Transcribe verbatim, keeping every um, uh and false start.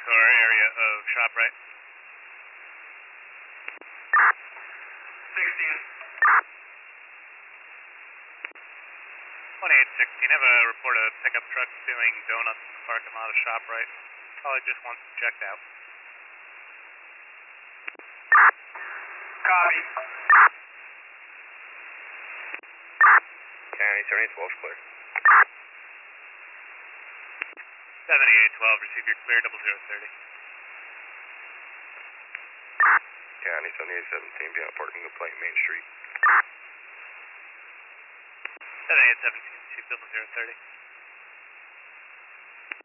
Detour area of ShopRite. sixteen. twenty-eight sixteen, I have a report of a pickup truck stealing donuts in the parking lot of ShopRite. Caller just wants them checked out. Copy. County seventy-eight twelve clear. seventy-eight twelve, receive your clear, double zero thirty. County seventy-eight seventeen, beyond parking complaint, Main Street. seventy-eight seventeen, receive double zero thirty.